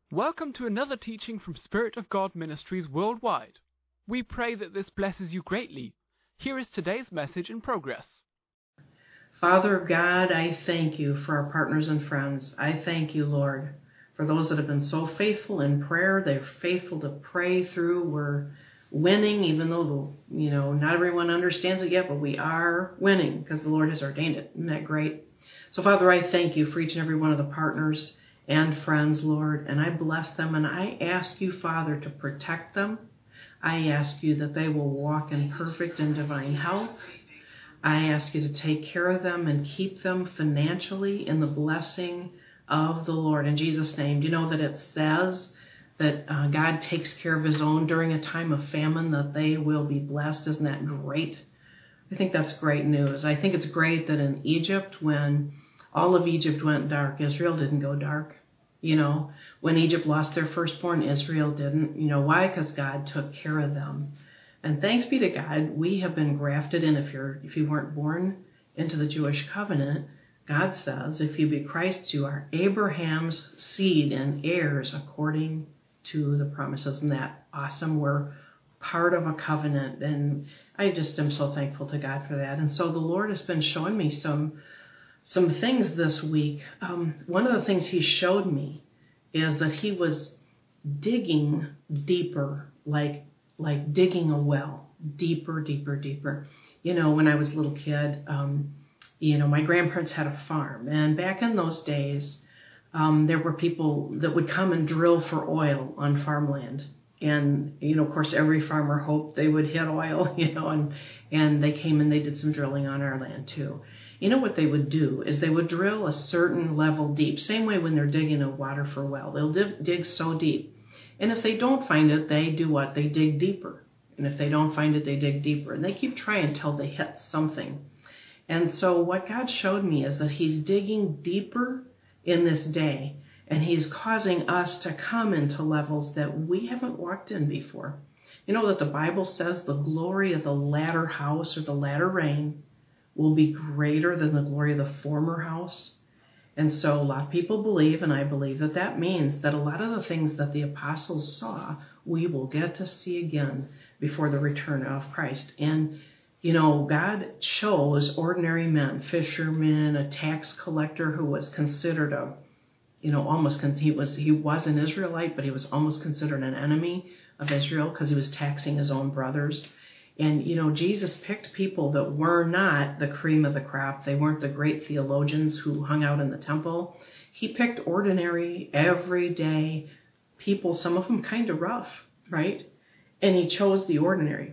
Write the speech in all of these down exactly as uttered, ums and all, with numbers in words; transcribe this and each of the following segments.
Welcome to another teaching from Spirit of God Ministries worldwide. We pray that this blesses you greatly. Here is today's message in progress. Father God, I thank you for our partners and friends. I thank you, Lord, for those that have been so faithful in prayer. They're faithful to pray through. We're winning, even though, you know, not everyone understands it yet, but we are winning because the Lord has ordained it. Isn't that great? So, Father, I thank you for each and every one of the partners and friends, Lord, and I bless them, and I ask you, Father, to protect them. I ask you that they will walk in perfect and divine health. I ask you to take care of them and keep them financially in the blessing of the Lord. In Jesus' name, do you know that it says that uh, God takes care of his own during a time of famine, that they will be blessed? Isn't that great? I think that's great news. I think it's great that in Egypt, when all of Egypt went dark, Israel didn't go dark. You know, when Egypt lost their firstborn, Israel didn't. You know why? Because God took care of them. And thanks be to God, we have been grafted in. If you're, if you weren't born into the Jewish covenant, God says, if you be Christ, you are Abraham's seed and heirs according to the promises. Isn't that awesome? We're part of a covenant, and I just am so thankful to God for that. And so the Lord has been showing me some some things this week. Um, one of the things he showed me is that he was digging deeper, like like digging a well, deeper, deeper, deeper. You know, when I was a little kid, um, you know, my grandparents had a farm, and back in those days, um, there were people that would come and drill for oil on farmland. And, you know, of course, every farmer hoped they would hit oil, you know, and, and they came and they did some drilling on our land too. You know what they would do is they would drill a certain level deep, same way when they're digging a water for a well. They'll dig, dig so deep. And if they don't find it, they do what? They dig deeper. And if they don't find it, they dig deeper. And they keep trying until they hit something. And so what God showed me is that he's digging deeper in this day, and he's causing us to come into levels that we haven't walked in before. You know that the Bible says the glory of the latter house or the latter rain will be greater than the glory of the former house. And so a lot of people believe, and I believe that that means that a lot of the things that the apostles saw, we will get to see again before the return of Christ. And, you know, God chose ordinary men, fishermen, a tax collector who was considered a, you know, almost, he was, he was an Israelite, but he was almost considered an enemy of Israel because he was taxing his own brothers. And, you know, Jesus picked people that were not the cream of the crop. They weren't the great theologians who hung out in the temple. He picked ordinary, everyday people, some of them kind of rough, right? And he chose the ordinary.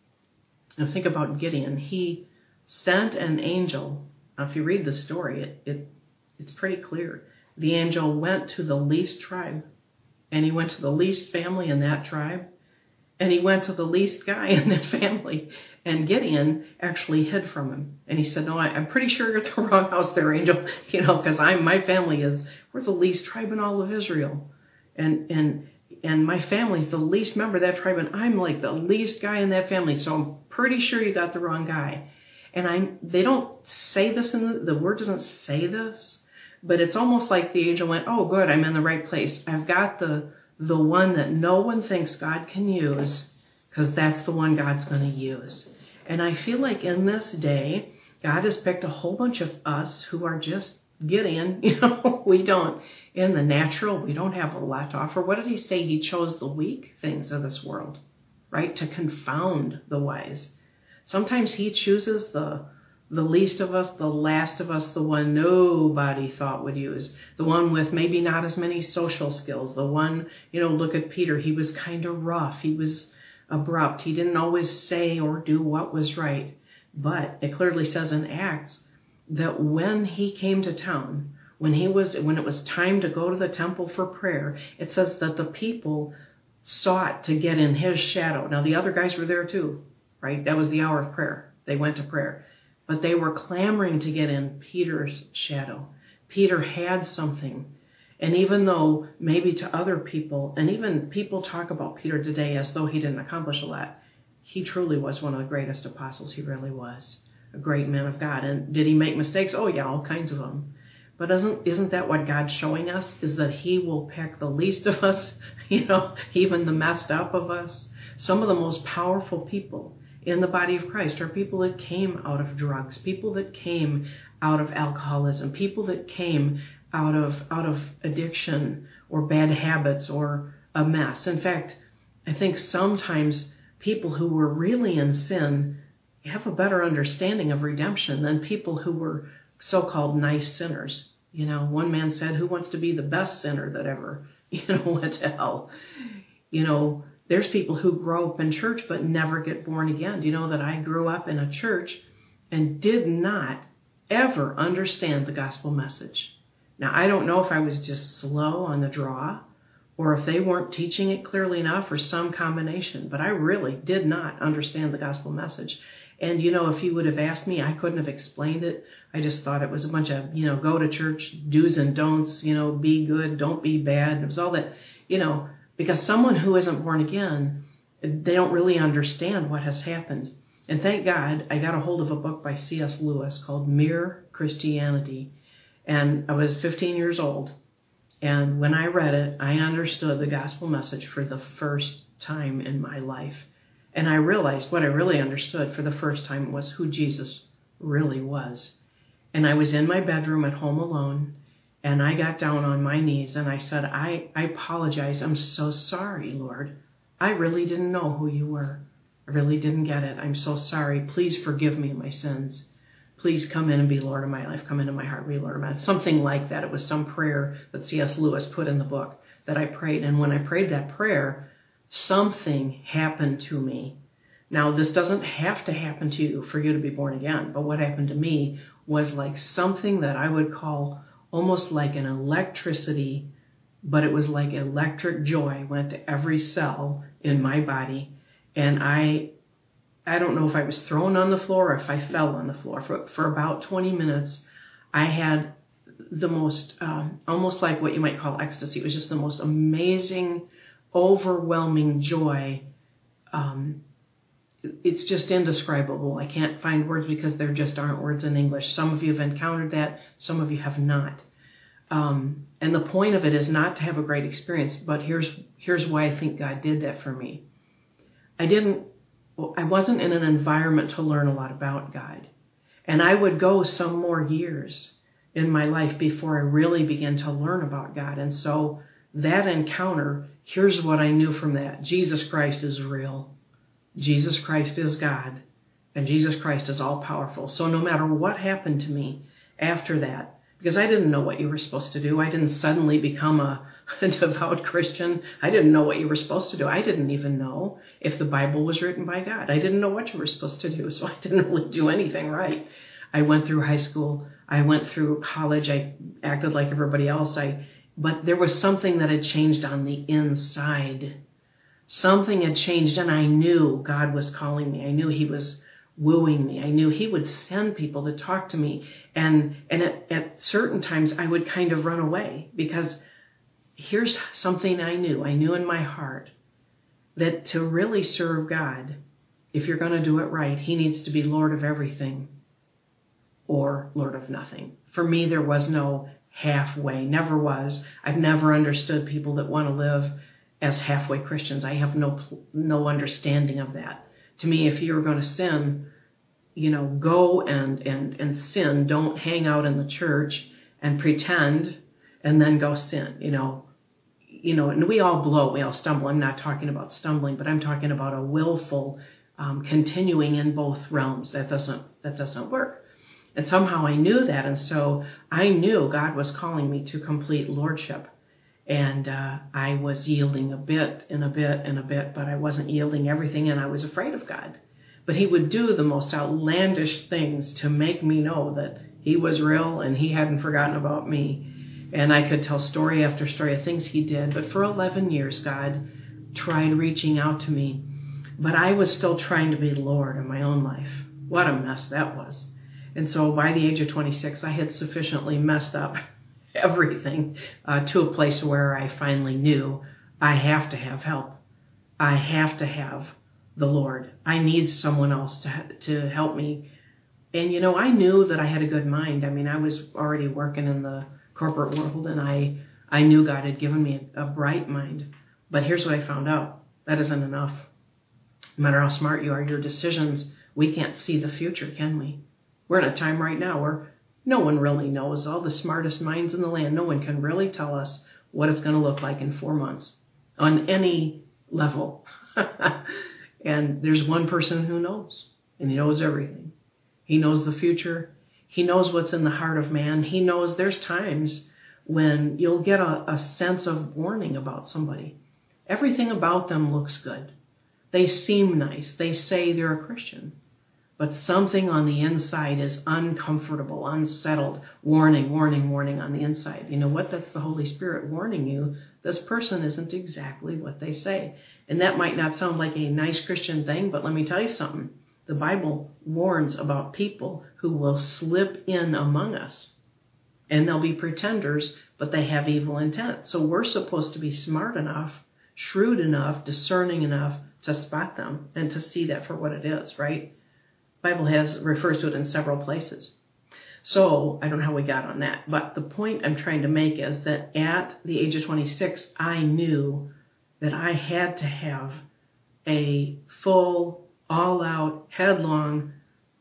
Now think about Gideon. He sent an angel. Now, if you read the story, it, it it's pretty clear. The angel went to the least tribe, and he went to the least family in that tribe. And he went to the least guy in that family. And Gideon actually hid from him. And he said, no, I, I'm pretty sure you're at the wrong house there, angel. You know, because I'm my family is, we're the least tribe in all of Israel. And and and my family's the least member of that tribe. And I'm like the least guy in that family. So I'm pretty sure you got the wrong guy. And I they don't say this in the, the word doesn't say this. But it's almost like the angel went, oh, good, I'm in the right place. I've got the the one that no one thinks God can use, because that's the one God's going to use. And I feel like in this day, God has picked a whole bunch of us who are just Gideon. You know, we don't, in the natural, we don't have a lot to offer. What did he say? He chose the weak things of this world, right, to confound the wise. Sometimes he chooses the The least of us, the last of us, the one nobody thought would use, the one with maybe not as many social skills, the one, you know, look at Peter. He was kind of rough. He was abrupt. He didn't always say or do what was right. But it clearly says in Acts that when he came to town, when he was, when it was time to go to the temple for prayer, it says that the people sought to get in his shadow. Now, the other guys were there too, right? That was the hour of prayer. They went to prayer. But they were clamoring to get in Peter's shadow. Peter had something. And even though maybe to other people, and even people talk about Peter today as though he didn't accomplish a lot, he truly was one of the greatest apostles. He really was a great man of God. And did he make mistakes? Oh, yeah, all kinds of them. But isn't, isn't that what God's showing us? Is that he will pick the least of us, you know, even the messed up of us. Some of the most powerful people in the body of Christ are people that came out of drugs, people that came out of alcoholism, people that came out of out of addiction or bad habits or a mess. In fact, I think sometimes people who were really in sin have a better understanding of redemption than people who were so-called nice sinners. You know, one man said, who wants to be the best sinner that ever, you know, went to hell? You know, there's people who grow up in church but never get born again. Do you know that I grew up in a church and did not ever understand the gospel message? Now, I don't know if I was just slow on the draw or if they weren't teaching it clearly enough or some combination, but I really did not understand the gospel message. And, you know, if you would have asked me, I couldn't have explained it. I just thought it was a bunch of, you know, go to church, do's and don'ts, you know, be good, don't be bad. It was all that, you know, because someone who isn't born again, they don't really understand what has happened. And thank God I got a hold of a book by C S Lewis called Mere Christianity. And I was fifteen years old. And when I read it, I understood the gospel message for the first time in my life. And I realized what I really understood for the first time was who Jesus really was. And I was in my bedroom at home alone, and I got down on my knees and I said, I, I apologize. I'm so sorry, Lord. I really didn't know who you were. I really didn't get it. I'm so sorry. Please forgive me my sins. Please come in and be Lord of my life. Come into my heart, be Lord of my life. Something like that. It was some prayer that C S Lewis put in the book that I prayed. And when I prayed that prayer, something happened to me. Now, this doesn't have to happen to you for you to be born again. But what happened to me was like something that I would call almost like an electricity, but it was like electric joy went to every cell in my body. And I I don't know if I was thrown on the floor or if I fell on the floor. For, for about twenty minutes, I had the most, um, almost like what you might call ecstasy. It was just the most amazing, overwhelming joy. Um, it's just indescribable. I can't find words because there just aren't words in English. Some of you have encountered that. Some of you have not. Um, and the point of it is not to have a great experience, but here's here's why I think God did that for me. I didn't I wasn't in an environment to learn a lot about God. And I would go some more years in my life before I really began to learn about God. And so that encounter, here's what I knew from that. Jesus Christ is real. Jesus Christ is God. And Jesus Christ is all powerful. So no matter what happened to me after that, because I didn't know what you were supposed to do. I didn't suddenly become a, a devout Christian. I didn't know what you were supposed to do. I didn't even know if the Bible was written by God. I didn't know what you were supposed to do, so I didn't really do anything right. I went through high school. I went through college. I acted like everybody else. I, but there was something that had changed on the inside. Something had changed, and I knew God was calling me. I knew he was wooing me. I knew he would send people to talk to me. And and at, at certain times I would kind of run away because here's something I knew. I knew in my heart that to really serve God, if you're going to do it right, he needs to be Lord of everything or Lord of nothing. For me, there was no halfway, never was. I've never understood people that want to live as halfway Christians. I have no no understanding of that. To me, if you're going to sin, you know, go and, and, and sin. Don't hang out in the church and pretend and then go sin, you know. You know, and we all blow, we all stumble. I'm not talking about stumbling, but I'm talking about a willful um, continuing in both realms. That doesn't that doesn't work. And somehow I knew that, and so I knew God was calling me to complete lordship. And uh, I was yielding a bit and a bit and a bit, but I wasn't yielding everything, and I was afraid of God. But he would do the most outlandish things to make me know that he was real and he hadn't forgotten about me. And I could tell story after story of things he did. But for eleven years, God tried reaching out to me. But I was still trying to be Lord in my own life. What a mess that was. And so by the age of twenty-six, I had sufficiently messed up everything uh, to a place where I finally knew I have to have help. I have to have the Lord. I need someone else to to help me And, you know, I knew that I had a good mind. I mean, I was already working in the corporate world, and I, I knew God had given me a, a bright mind. But here's what I found out. That isn't enough. No matter how smart you are, your decisions, we can't see the future, can we? We're in a time right now where no one really knows. All the smartest minds in the land, no one can really tell us what it's going to look like in four months on any level. And there's one person who knows, and he knows everything. He knows the future. He knows what's in the heart of man. He knows there's times when you'll get a, a sense of warning about somebody. Everything about them looks good. They seem nice. They say they're a Christian. But something on the inside is uncomfortable, unsettled. Warning, warning, warning on the inside. You know what? That's the Holy Spirit warning you. This person isn't exactly what they say. And that might not sound like a nice Christian thing, but let me tell you something. The Bible warns about people who will slip in among us. And they'll be pretenders, but they have evil intent. So we're supposed to be smart enough, shrewd enough, discerning enough to spot them and to see that for what it is, right? The Bible has refers to it in several places. So I don't know how we got on that. But the point I'm trying to make is that at the age of twenty-six, I knew that I had to have a full, all-out, headlong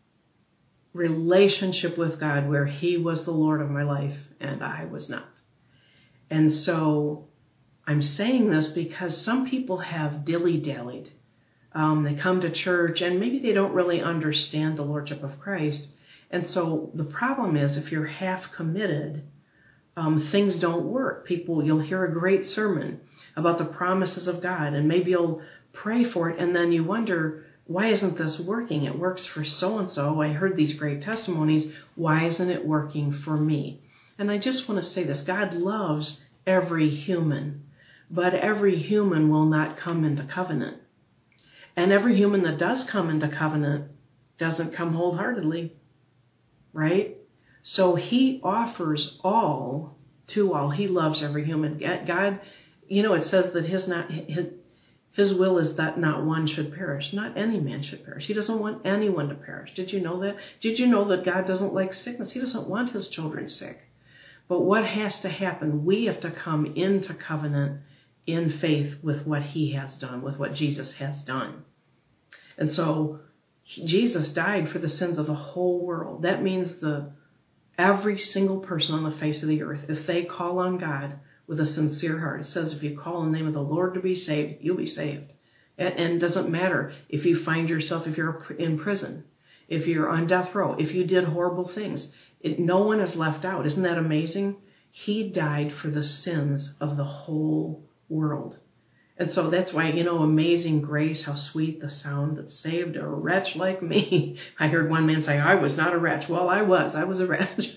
relationship with God where he was the Lord of my life and I was not. And so I'm saying this because some people have dilly-dallied. Um, they come to church and maybe they don't really understand the Lordship of Christ. And so the problem is if you're half committed, um, things don't work. People, you'll hear a great sermon about the promises of God and maybe you'll pray for it and then you wonder, why isn't this working? It works for so-and-so. I heard these great testimonies. Why isn't it working for me? And I just want to say this. God loves every human, but every human will not come into covenant. And every human that does come into covenant doesn't come wholeheartedly, right? So he offers all to all. He loves every human. God, you know, it says that his not his his will is that not one should perish. Not any man should perish. He doesn't want anyone to perish. Did you know that? Did you know that God doesn't like sickness? He doesn't want his children sick. But what has to happen? We have to come into covenant in faith with what he has done, with what Jesus has done. And so Jesus died for the sins of the whole world. That means the every single person on the face of the earth, if they call on God with a sincere heart, it says if you call in the name of the Lord to be saved, you'll be saved. And, and it doesn't matter if you find yourself, if you're in prison, if you're on death row, if you did horrible things. It, no one is left out. Isn't that amazing? He died for the sins of the whole world. And so that's why, you know, amazing grace, how sweet the sound that saved a wretch like me. I heard one man say, I was not a wretch. Well, I was. I was a wretch.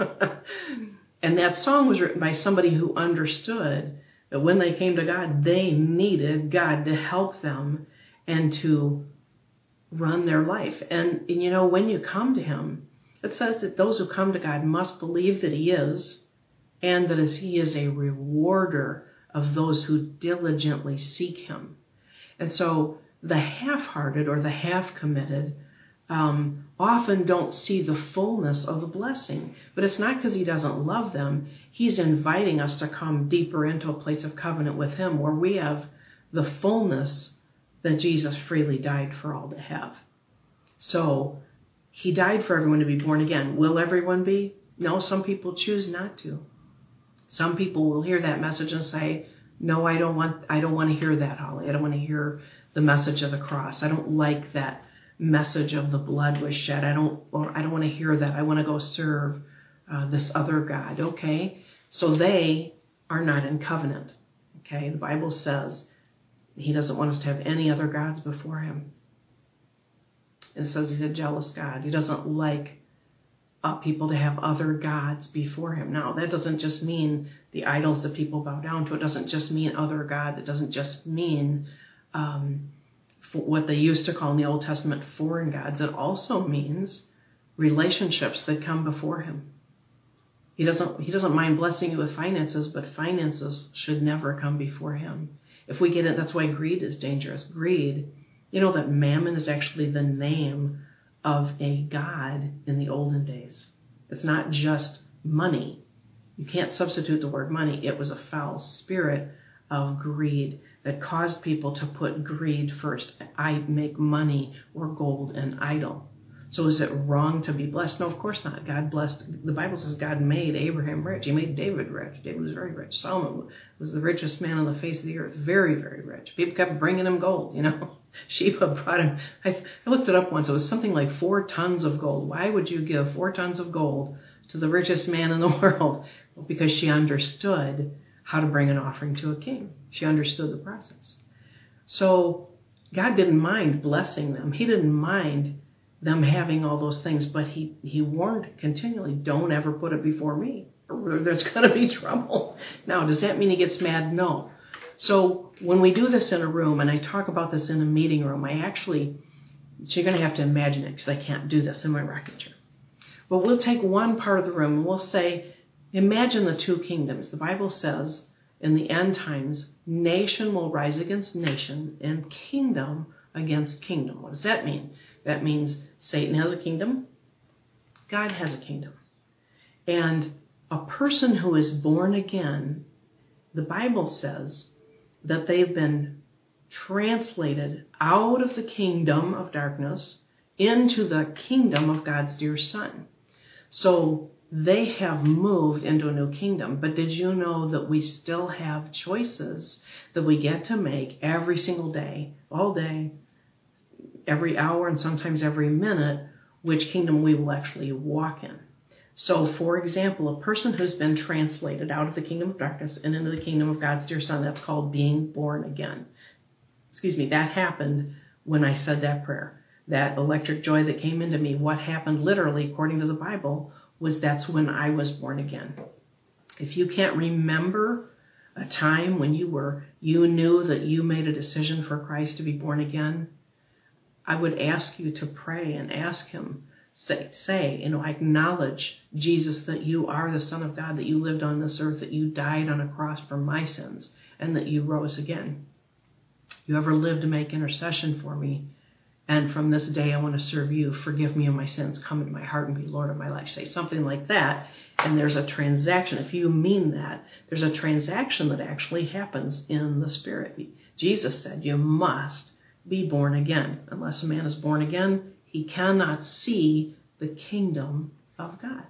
And that song was written by somebody who understood that when they came to God, they needed God to help them and to run their life. And, and you know, when you come to him, it says that those who come to God must believe that he is, and that as he is a rewarder of those who diligently seek him. And so the half-hearted or the half-committed um, often don't see the fullness of the blessing. But it's not because he doesn't love them. He's inviting us to come deeper into a place of covenant with him where we have the fullness that Jesus freely died for all to have. So he died for everyone to be born again. Will everyone be? No, some people choose not to. Some people will hear that message and say, no, I don't want I don't want to hear that, Holly. I don't want to hear the message of the cross. I don't like that message of the blood was shed. I don't or I don't want to hear that. I want to go serve uh, this other God. Okay? So they are not in covenant. Okay? The Bible says he doesn't want us to have any other gods before him. It says he's a jealous God. He doesn't like Uh, people to have other gods before him. Now, that doesn't just mean the idols that people bow down to. It doesn't just mean other gods. It doesn't just mean um, what they used to call in the Old Testament foreign gods. It also means relationships that come before him. He doesn't, he doesn't mind blessing you with finances, but finances should never come before him. If we get it, that's why greed is dangerous. Greed, you know that mammon is actually the name of a god in the olden days. It's not just money. You can't substitute the word money. It was a foul spirit of greed that caused people to put greed first. I make money or gold an idol. So is it wrong to be blessed? No, of course not. God blessed. The Bible says God made Abraham rich. He made David rich. David was very rich. Solomon was the richest man on the face of the earth. Very, very rich. People kept bringing him gold, you know. Sheba brought him. I, I looked it up once. It was something like four tons of gold. Why would you give four tons of gold to the richest man in the world? Well, because she understood how to bring an offering to a king. She understood the process. So God didn't mind blessing them. He didn't mind them having all those things, but he, he warned continually, don't ever put it before me, or there's going to be trouble. Now, does that mean he gets mad? No. So when we do this in a room, and I talk about this in a meeting room, I actually, so you're going to have to imagine it, because I can't do this in my rocking chair. But we'll take one part of the room, and we'll say, imagine the two kingdoms. The Bible says, in the end times, nation will rise against nation, and kingdom against kingdom. What does that mean? That means Satan has a kingdom, God has a kingdom. And a person who is born again, the Bible says that they've been translated out of the kingdom of darkness into the kingdom of God's dear Son. So they have moved into a new kingdom. But did you know that we still have choices that we get to make every single day, all day, every hour, and sometimes every minute, which kingdom we will actually walk in? So, for example, a person who's been translated out of the kingdom of darkness and into the kingdom of God's dear Son, that's called being born again. Excuse me, that happened when I said that prayer. That electric joy that came into me, what happened literally, according to the Bible, was that's when I was born again. If you can't remember a time when you were, you knew that you made a decision for Christ to be born again, I would ask you to pray and ask him, say, say, you know, acknowledge, Jesus, that you are the Son of God, that you lived on this earth, that you died on a cross for my sins, and that you rose again. You ever lived to make intercession for me, and from this day I want to serve you. Forgive me of my sins. Come into my heart and be Lord of my life. Say something like that, and there's a transaction. If you mean that, there's a transaction that actually happens in the Spirit. Jesus said you must be born again. Unless a man is born again, he cannot see the kingdom of God.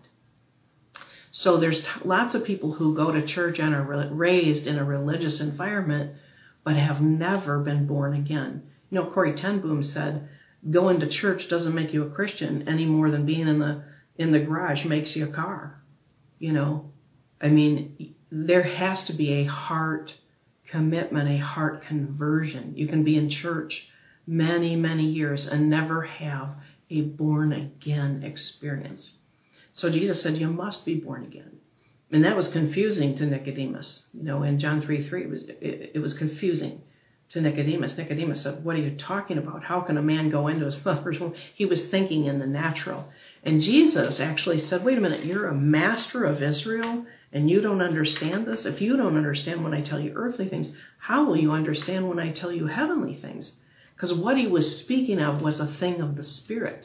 So there's t- lots of people who go to church and are re- raised in a religious environment, but have never been born again. You know, Corrie ten Boom said, going to church doesn't make you a Christian any more than being in the in the garage makes you a car. You know, I mean, there has to be a heart commitment, a heart conversion. You can be in church many, many years and never have a born-again experience. So Jesus said, you must be born again. And that was confusing to Nicodemus. You know, in John three three, it was, it, it was confusing to Nicodemus. Nicodemus said, what are you talking about? How can a man go into his mother's womb? He was thinking in the natural. And Jesus actually said, wait a minute, you're a master of Israel and you don't understand this? If you don't understand when I tell you earthly things, how will you understand when I tell you heavenly things? Because what he was speaking of was a thing of the Spirit.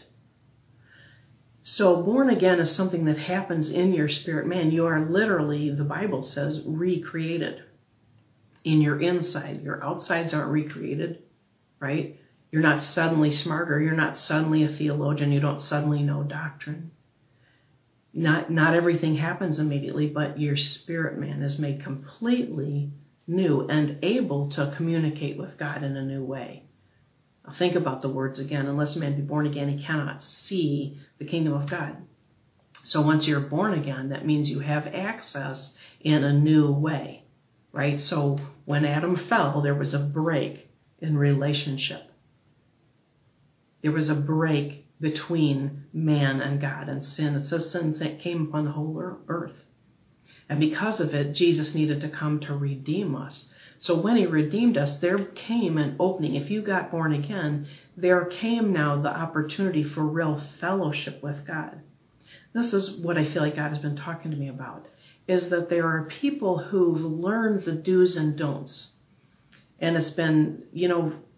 So born again is something that happens in your spirit man. You are literally, the Bible says, recreated in your inside. Your outsides aren't recreated, right? You're not suddenly smarter. You're not suddenly a theologian. You don't suddenly know doctrine. Not, not everything happens immediately, but your spirit man is made completely new and able to communicate with God in a new way. Now think about the words again. Unless a man be born again, he cannot see the kingdom of God. So once you're born again, that means you have access in a new way, right? So when Adam fell, there was a break in relationship. There was a break between man and God and sin. It says sin came upon the whole earth. And because of it, Jesus needed to come to redeem us. So when he redeemed us, there came an opening. If you got born again, there came now the opportunity for real fellowship with God. This is what I feel like God has been talking to me about, is that there are people who've learned the do's and don'ts. And it's been, you know,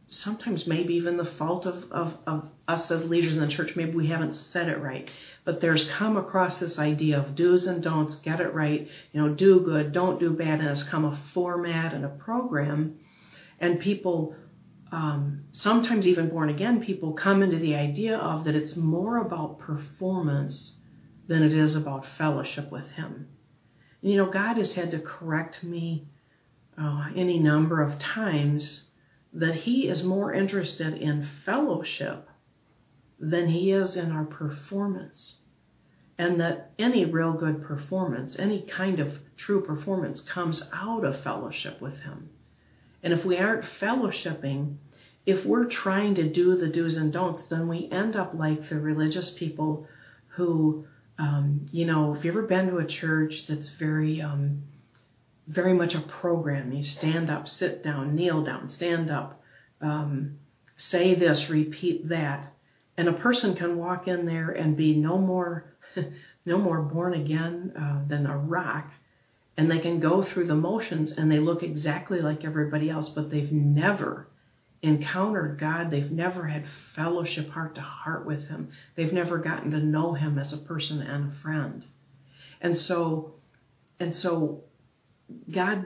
sometimes maybe even the fault of, of, of us as leaders in the church. Maybe we haven't said it right. But there's come across this idea of do's and don'ts, get it right, you know, do good, don't do bad, and it's come a format and a program. And people, um, sometimes even born again people, come into the idea of that it's more about performance than it is about fellowship with Him. And, you know, God has had to correct me uh, any number of times that He is more interested in fellowship than He is in our performance. And that any real good performance, any kind of true performance, comes out of fellowship with Him. And if we aren't fellowshipping, if we're trying to do the do's and don'ts, then we end up like the religious people who, um, you know, if you've ever been to a church that's very, um, very much a program, you stand up, sit down, kneel down, stand up, um, say this, repeat that, and a person can walk in there and be no more, no more born again uh, than a rock. And they can go through the motions and they look exactly like everybody else, but they've never encountered God. They've never had fellowship heart to heart with Him. They've never gotten to know Him as a person and a friend. And so, and so God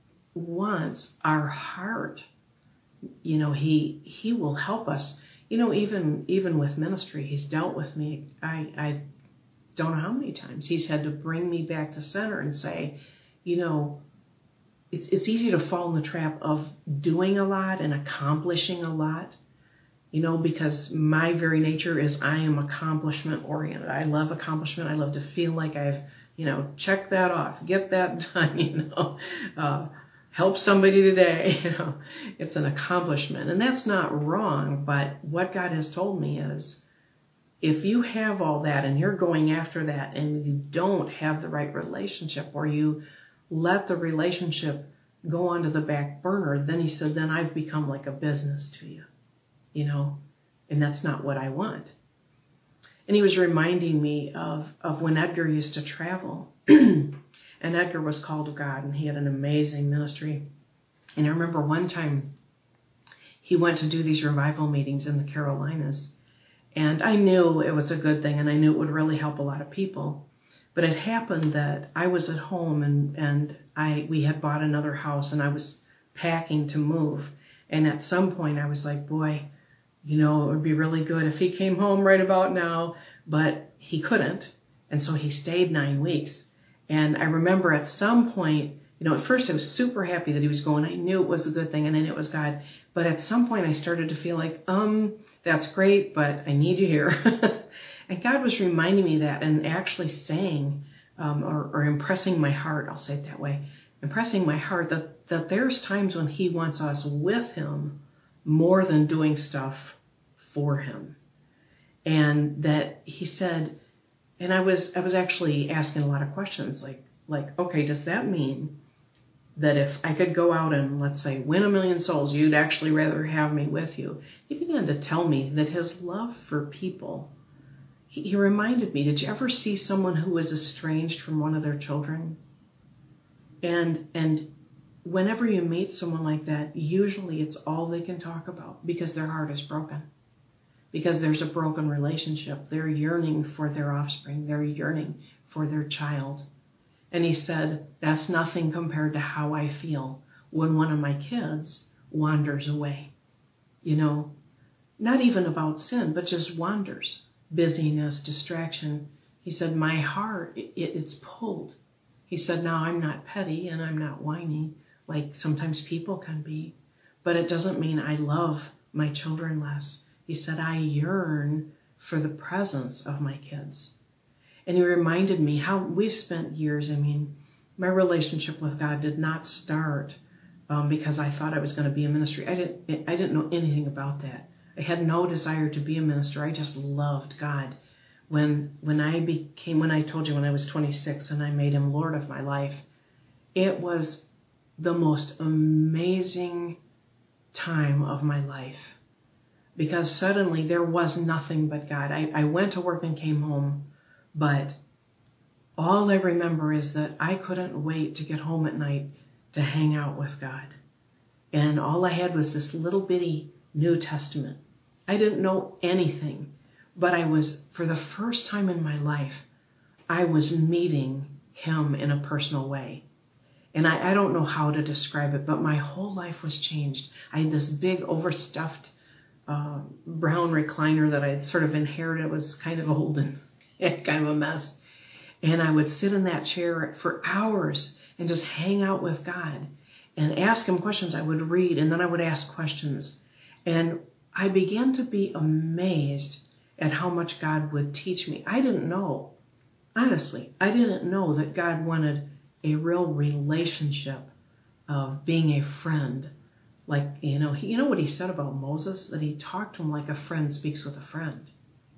wants our heart. You know, He He will help us. You know, even even with ministry, He's dealt with me. I, I don't know how many times He's had to bring me back to center and say, you know, it's, it's easy to fall in the trap of doing a lot and accomplishing a lot, you know, because my very nature is I am accomplishment oriented. I love accomplishment. I love to feel like I've, you know, checked that off, get that done, you know, uh, help somebody today, you know, it's an accomplishment. And that's not wrong, but what God has told me is, if you have all that and you're going after that and you don't have the right relationship, or you let the relationship go onto the back burner, then He said, then I've become like a business to you, you know, and that's not what I want. And He was reminding me of, of when Edgar used to travel. And Edgar was called of God, and he had an amazing ministry. And I remember one time he went to do these revival meetings in the Carolinas. And I knew it was a good thing, and I knew it would really help a lot of people. But it happened that I was at home, and, and I we had bought another house, and I was packing to move. And at some point I was like, boy, you know, it would be really good if he came home right about now. But he couldn't. And so he stayed nine weeks. And I remember at some point, you know, at first I was super happy that he was going. I knew it was a good thing, and I knew it was God. But at some point I started to feel like, um, that's great, but I need you here. And God was reminding me that, and actually saying, um, or, or impressing my heart, I'll say it that way, impressing my heart that, that there's times when He wants us with Him more than doing stuff for Him. And that He said, and I was I was actually asking a lot of questions, like, like, okay, does that mean that if I could go out and, let's say, win a million souls, you'd actually rather have me with you? He began to tell me that His love for people, he, he reminded me, did you ever see someone who was estranged from one of their children? And and whenever you meet someone like that, usually it's all they can talk about because their heart is broken. Because there's a broken relationship. They're yearning for their offspring. They're yearning for their child. And he said, that's nothing compared to how I feel when one of my kids wanders away. You know, not even about sin, but just wanders. Busyness, distraction. He said, my heart, it, it's pulled. He said, now I'm not petty and I'm not whiny like sometimes people can be, but it doesn't mean I love my children less. He said, I yearn for the presence of my kids. And he reminded me how we've spent years. I mean, my relationship with God did not start um, because I thought I was going to be a ministry. I didn't, I didn't know anything about that. I had no desire to be a minister. I just loved God. When, when I became, when I told you when I was twenty-six and I made Him Lord of my life, it was the most amazing time of my life. Because suddenly there was nothing but God. I, I went to work and came home, but all I remember is that I couldn't wait to get home at night to hang out with God. And all I had was this little bitty New Testament. I didn't know anything, but I was, for the first time in my life, I was meeting him in a personal way. And I, I don't know how to describe it, but my whole life was changed. I had this big overstuffed uh, brown recliner that I had sort of inherited. It was kind of old and kind of a mess. And I would sit in that chair for hours and just hang out with God and ask him questions. I would read, and then I would ask questions. And I began to be amazed at how much God would teach me. I didn't know, honestly, I didn't know that God wanted a real relationship of being a friend. Like, you know, he, you know what he said about Moses? That he talked to him like a friend speaks with a friend.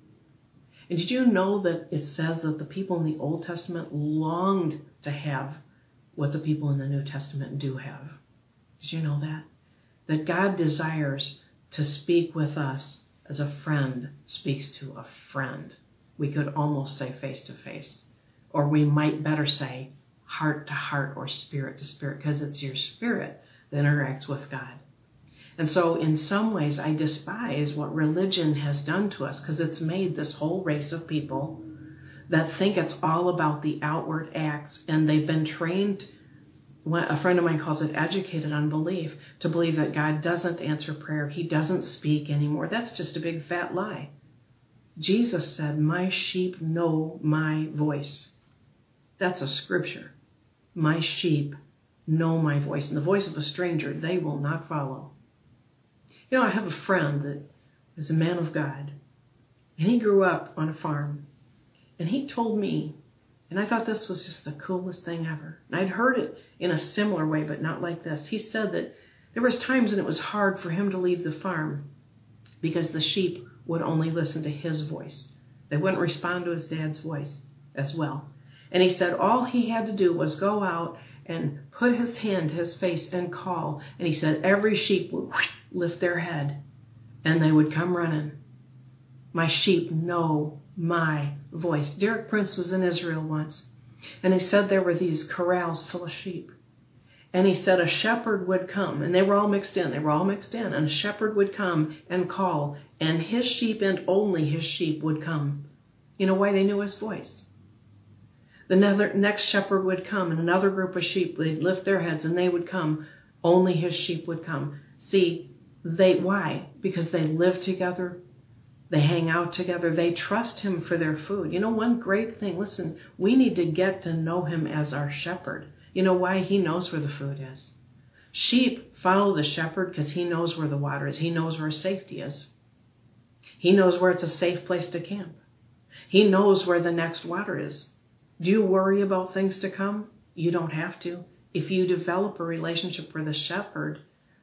And did you know that it says that the people in the Old Testament longed to have what the people in the New Testament do have? Did you know that? That God desires to speak with us as a friend speaks to a friend. We could almost say face to face. Or we might better say heart to heart or spirit to spirit, because it's your spirit that interacts with God. And so in some ways I despise what religion has done to us, because it's made this whole race of people that think it's all about the outward acts, and they've been trained, a friend of mine calls it educated unbelief, to believe that God doesn't answer prayer, he doesn't speak anymore. That's just a big fat lie. Jesus said, my sheep know my voice. That's a scripture. My sheep know my voice, and the voice of a stranger they will not follow. You know, I have a friend that is a man of God, and he grew up on a farm, and he told me, and I thought this was just the coolest thing ever. And I'd heard it in a similar way, but not like this. He said that there was times when it was hard for him to leave the farm because the sheep would only listen to his voice. They wouldn't respond to his dad's voice as well. And he said all he had to do was go out and put his hand to his face and call. And he said every sheep would lift their head and they would come running. My sheep know my voice. Derek Prince was in Israel once, and he said there were these corrals full of sheep. And he said a shepherd would come, and they were all mixed in. They were all mixed in. And a shepherd would come and call, and his sheep and only his sheep would come. You know why? They knew his voice. The next shepherd would come, and another group of sheep, they'd lift their heads, and they would come. Only his sheep would come. See, they why? Because they live together. They hang out together. They trust him for their food. You know, one great thing, listen, we need to get to know him as our shepherd. You know why? He knows where the food is. Sheep follow the shepherd because he knows where the water is. He knows where safety is. He knows where it's a safe place to camp. He knows where the next water is. Do you worry about things to come? You don't have to. If you develop a relationship with the shepherd,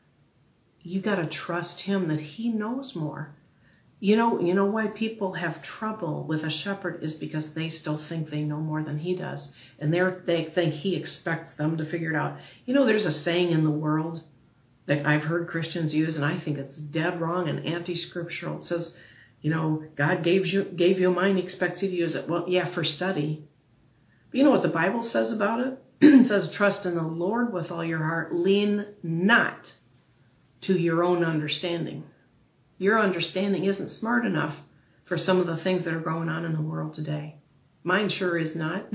you got to trust him that he knows more. You know, you know why people have trouble with a shepherd is because they still think they know more than he does. And they're, they think he expects them to figure it out. You know, there's a saying in the world that I've heard Christians use, and I think it's dead wrong and anti-scriptural. It says, you know, God gave you, gave you a mind, he expects you to use it. Well, yeah, for study. But you know what the Bible says about it? It says, trust in the Lord with all your heart. Lean not to your own understanding. Your understanding isn't smart enough for some of the things that are going on in the world today. Mine sure is not.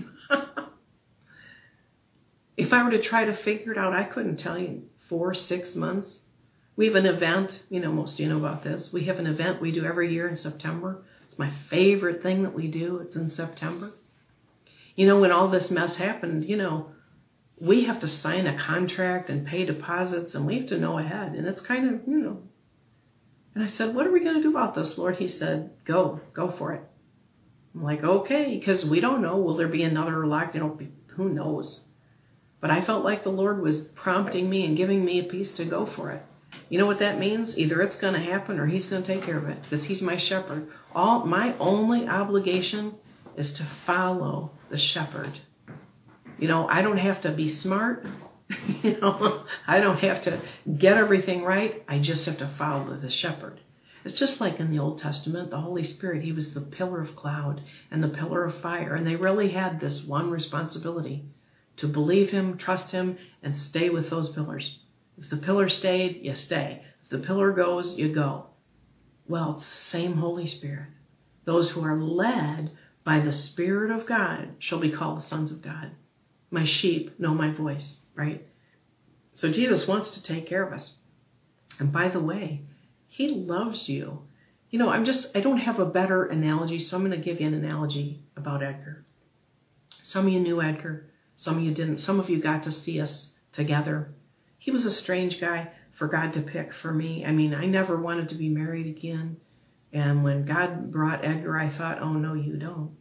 If I were to try to figure it out, I couldn't tell you four, six months. We have an event, you know, most of you know about this. We have an event we do every year in September. It's my favorite thing that we do. It's in September. You know, when all this mess happened, you know, we have to sign a contract and pay deposits, and we have to know ahead. And it's kind of, you know, and I said, what are we going to do about this, Lord? He said, go, go for it. I'm like, okay, because we don't know. Will there be another lockdown? You know, who knows? But I felt like the Lord was prompting me and giving me a piece to go for it. You know what that means? Either it's going to happen or he's going to take care of it, because he's my shepherd. All my only obligation is to follow the shepherd. You know, I don't have to be smart. You know, I don't have to get everything right. I just have to follow the shepherd. It's just like in the Old Testament, the Holy Spirit, he was the pillar of cloud and the pillar of fire. And they really had this one responsibility, to believe him, trust him, and stay with those pillars. If the pillar stayed, you stay. If The pillar goes, you go. Well, it's the same Holy Spirit. Those who are led by the Spirit of God shall be called the sons of God. My sheep know my voice, right? So Jesus wants to take care of us. And by the way, he loves you. You know, I'm just, I don't have a better analogy, so I'm going to give you an analogy about Edgar. Some of you knew Edgar. Some of you didn't. Some of you got to see us together. He was a strange guy for God to pick for me. I mean, I never wanted to be married again. And when God brought Edgar, I thought, oh, no, you don't.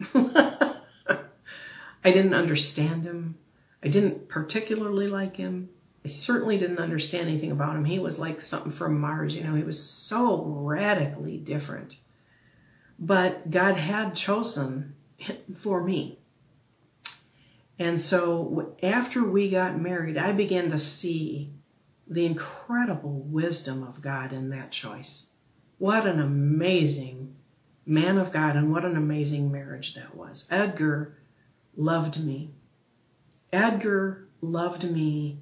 I didn't understand him. I didn't particularly like him. I certainly didn't understand anything about him. He was like something from Mars. You know, he was so radically different. But God had chosen him for me. And so after we got married, I began to see the incredible wisdom of God in that choice. What an amazing man of God, and what an amazing marriage that was. Edgar loved me. Edgar loved me.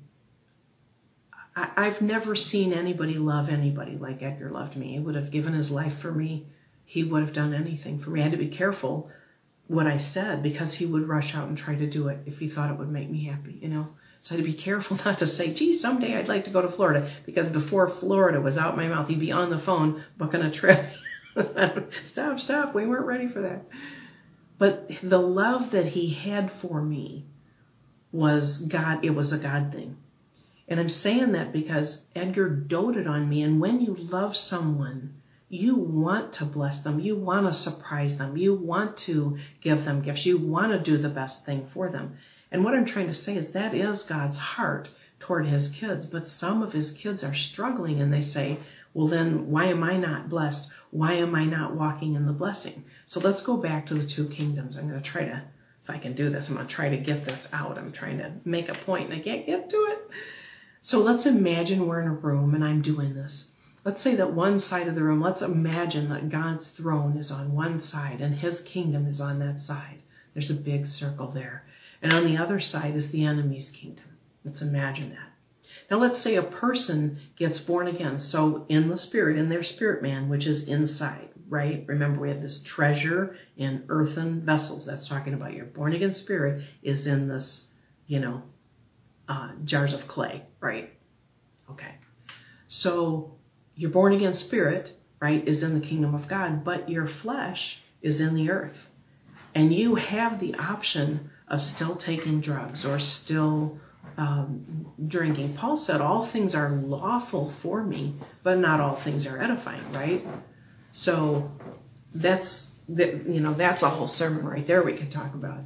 I, I've never seen anybody love anybody like Edgar loved me. He would have given his life for me. He would have done anything for me. I had to be careful what I said, because he would rush out and try to do it if he thought it would make me happy, you know. So I had to be careful not to say, gee, someday I'd like to go to Florida, because before Florida was out my mouth, he'd be on the phone booking a trip. Stop, stop, we weren't ready for that. But the love that he had for me was God, it was a God thing. And I'm saying that because Edgar doted on me, and when you love someone, you want to bless them. You want to surprise them. You want to give them gifts. You want to do the best thing for them. And what I'm trying to say is that is God's heart toward his kids. But some of his kids are struggling, and they say, well, then why am I not blessed? Why am I not walking in the blessing? So let's go back to the two kingdoms. I'm going to try to, if I can do this, I'm going to try to get this out. I'm trying to make a point, and I can't get to it. So let's imagine we're in a room, and I'm doing this. Let's say that one side of the room, let's imagine that God's throne is on one side and his kingdom is on that side. There's a big circle there. And on the other side is the enemy's kingdom. Let's imagine that. Now let's say a person gets born again. So in the spirit, in their spirit man, which is inside, right? Remember, we have this treasure in earthen vessels. That's talking about your born again spirit is in this, you know, uh, jars of clay, right? Okay. So your born again spirit, right, is in the kingdom of God, but your flesh is in the earth. And you have the option of still taking drugs or still um, drinking. Paul said, all things are lawful for me, but not all things are edifying, right? So that's, that, you know, that's a whole sermon right there we could talk about.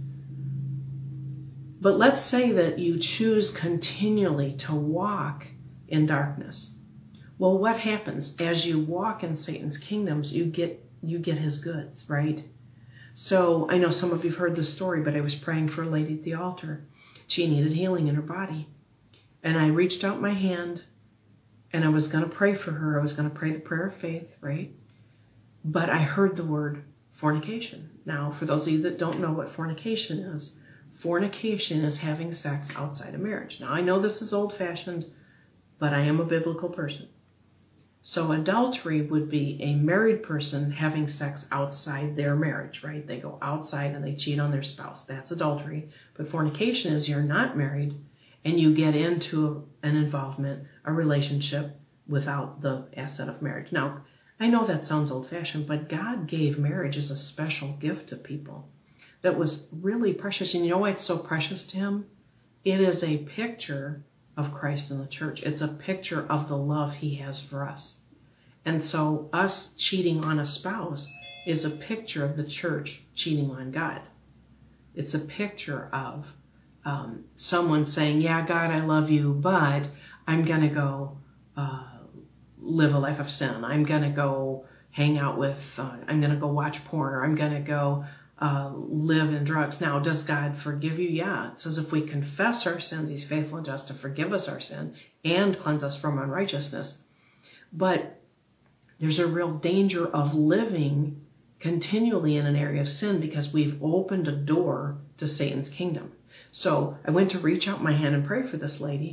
But let's say that you choose continually to walk in darkness. Well, what happens as you walk in Satan's kingdoms? You get you get his goods, right? So I know some of you've heard the story, but I was praying for a lady at the altar. She needed healing in her body. And I reached out my hand, and I was going to pray for her. I was going to pray the prayer of faith, right? But I heard the word fornication. Now, for those of you that don't know what fornication is, fornication is having sex outside of marriage. Now, I know this is old-fashioned, but I am a biblical person. So adultery would be a married person having sex outside their marriage, right? They go outside and they cheat on their spouse. That's adultery. But fornication is you're not married and you get into an involvement, a relationship without the asset of marriage. Now, I know that sounds old-fashioned, but God gave marriage as a special gift to people that was really precious. And you know why it's so precious to him? It is a picture of Christ in the church. It's a picture of the love he has for us. And so us cheating on a spouse is a picture of the church cheating on God. It's a picture of um, someone saying, yeah, God, I love you, but I'm going to go uh, live a life of sin. I'm going to go hang out with, uh, I'm going to go watch porn, or I'm going to go Uh, live in drugs. Now, does God forgive you? Yeah. It says if we confess our sins, he's faithful and just to forgive us our sin and cleanse us from unrighteousness. But there's a real danger of living continually in an area of sin because we've opened a door to Satan's kingdom. So I went to reach out my hand and pray for this lady,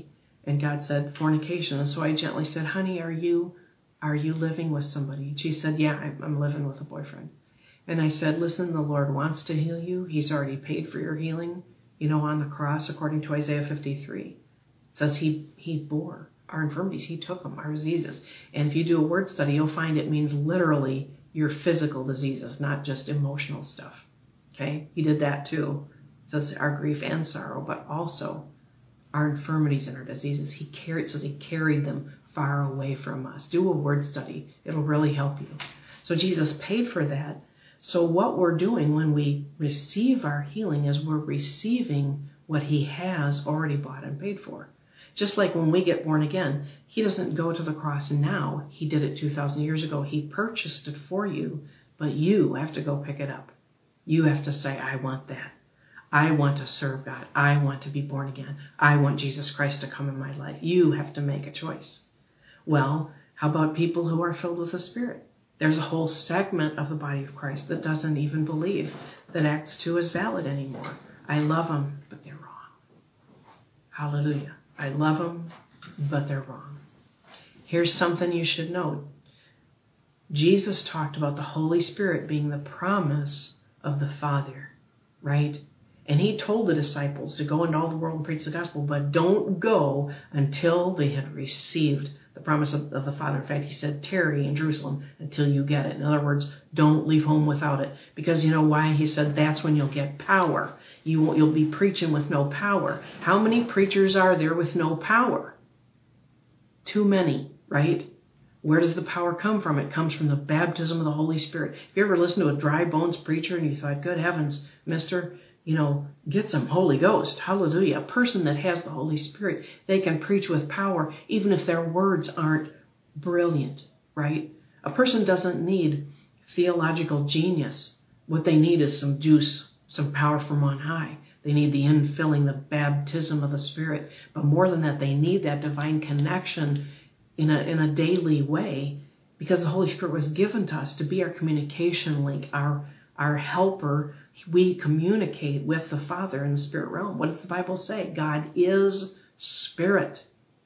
And God said, fornication. And so I gently said, honey, are you are you living with somebody? And she said, yeah, I'm, I'm living with a boyfriend. And I said, listen, the Lord wants to heal you. He's already paid for your healing, you know, on the cross, according to Isaiah fifty-three. It says he, he bore our infirmities. He took them, our diseases. And if you do a word study, you'll find it means literally your physical diseases, not just emotional stuff. Okay? He did that too. It says our grief and sorrow, but also our infirmities and our diseases. He carried, it says he carried them far away from us. Do a word study. It'll really help you. So Jesus paid for that. So what we're doing when we receive our healing is we're receiving what he has already bought and paid for. Just like when we get born again, he doesn't go to the cross now. He did it two thousand years ago. He purchased it for you, but you have to go pick it up. You have to say, I want that. I want to serve God. I want to be born again. I want Jesus Christ to come in my life. You have to make a choice. Well, how about people who are filled with the Spirit? There's a whole segment of the body of Christ that doesn't even believe that Acts two is valid anymore. I love them, but they're wrong. Hallelujah. I love them, but they're wrong. Here's something you should know. Jesus talked about the Holy Spirit being the promise of the Father, right? And he told the disciples to go into all the world and preach the gospel, but don't go until they had received the promise of, of the Father. In fact, he said, tarry in Jerusalem until you get it. In other words, don't leave home without it. Because you know why? He said that's when you'll get power. You won't, you'll be preaching with no power. How many preachers are there with no power? Too many, right? Where does the power come from? It comes from the baptism of the Holy Spirit. If you ever listened to a dry bones preacher and you thought, good heavens, mister, you know, get some Holy Ghost. Hallelujah. A person that has the Holy Spirit, they can preach with power even if their words aren't brilliant, right? A person doesn't need theological genius. What they need is some juice, some power from on high. They need the infilling, the baptism of the Spirit. But more than that, they need that divine connection in a, in a daily way, because the Holy Spirit was given to us to be our communication link, our our helper. We communicate with the Father in the spirit realm. What does the Bible say? God is spirit.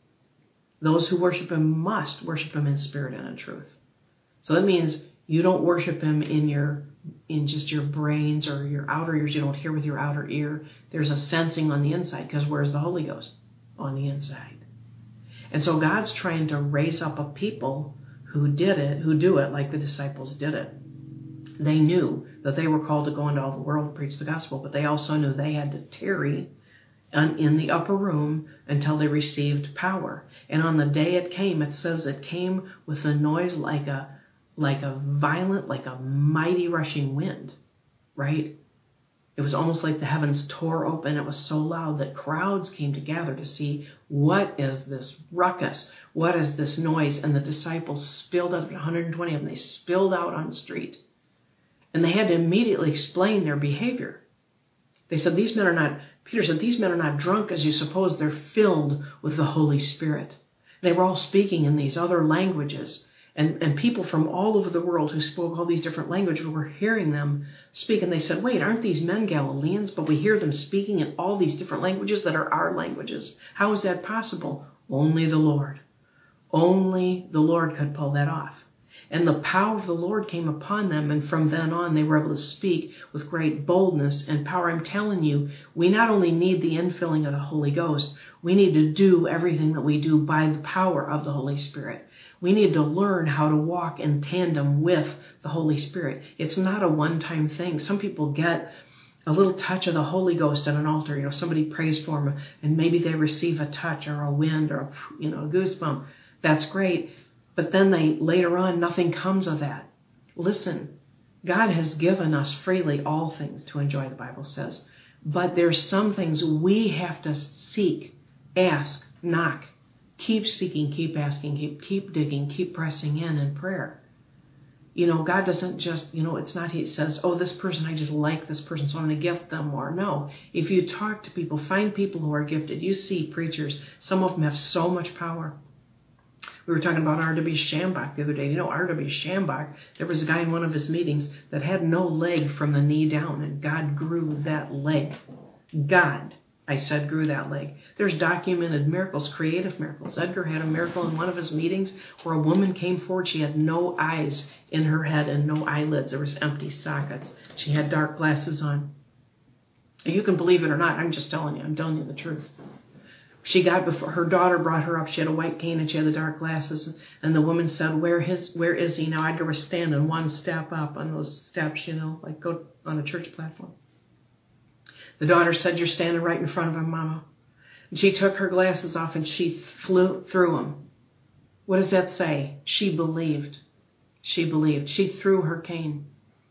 Those who worship him must worship him in spirit and in truth. So that means you don't worship him in your in just your brains or your outer ears. You don't hear with your outer ear. There's a sensing on the inside, because where's the Holy Ghost? On the inside. And so God's trying to raise up a people who did it, who do it like the disciples did it. They knew that they were called to go into all the world and preach the gospel, but they also knew they had to tarry in the upper room until they received power. And on the day it came, it says it came with a noise like a like a violent, like a mighty rushing wind, right? It was almost like the heavens tore open. It was so loud that crowds came to gather to see, what is this ruckus? What is this noise? And the disciples spilled out, one hundred twenty of them, they spilled out on the street. And they had to immediately explain their behavior. They said, these men are not, Peter said, these men are not drunk as you suppose. They're filled with the Holy Spirit. They were all speaking in these other languages. And, and people from all over the world who spoke all these different languages were hearing them speak. And they said, wait, aren't these men Galileans? But we hear them speaking in all these different languages that are our languages. How is that possible? Only the Lord. Only the Lord could pull that off. And the power of the Lord came upon them, and from then on they were able to speak with great boldness and power. I'm telling you, we not only need the infilling of the Holy Ghost, we need to do everything that we do by the power of the Holy Spirit. We need to learn how to walk in tandem with the Holy Spirit. It's not a one-time thing. Some people get a little touch of the Holy Ghost at an altar. You know, somebody prays for them, and maybe they receive a touch or a wind or a, you know, a goosebump. That's great. But then they later on, nothing comes of that. Listen, God has given us freely all things to enjoy, the Bible says. But there's some things we have to seek, ask, knock. Keep seeking, keep asking, keep, keep digging, keep pressing in in prayer. You know, God doesn't just, you know, it's not he says, oh, this person, I just like this person, so I'm going to gift them more. No. If you talk to people, find people who are gifted. You see preachers, some of them have so much power. We were talking about R W Schambach the other day. You know, R W Schambach, there was a guy in one of his meetings that had no leg from the knee down, and God grew that leg. God I said, grew that leg. There's documented miracles, creative miracles. Edgar had a miracle in one of his meetings where a woman came forward. She had no eyes in her head and no eyelids. There was empty sockets. She had dark glasses on. And you can believe it or not. I'm just telling you. I'm telling you the truth. She got before her daughter brought her up. She had a white cane and she had the dark glasses. And the woman said, "Where his? Where is he?" Now Edgar was standing one step up on those steps, you know, like go on a church platform. The daughter said, "You're standing right in front of him, Mama." And she took her glasses off and she flew through them. What does that say? She believed. She believed. She threw her cane.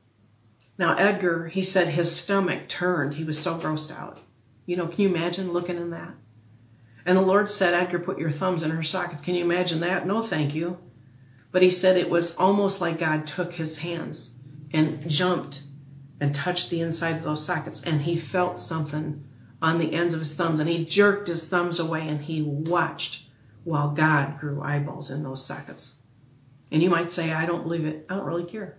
Now Edgar, he said his stomach turned. He was so grossed out. You know, can you imagine looking in that? And the Lord said, "Edgar, put your thumbs in her sockets." Can you imagine that? No, thank you. But he said it was almost like God took his hands and jumped and touched the inside of those sockets. And he felt something on the ends of his thumbs. And he jerked his thumbs away and he watched while God grew eyeballs in those sockets. And you might say, "I don't believe it." I don't really care.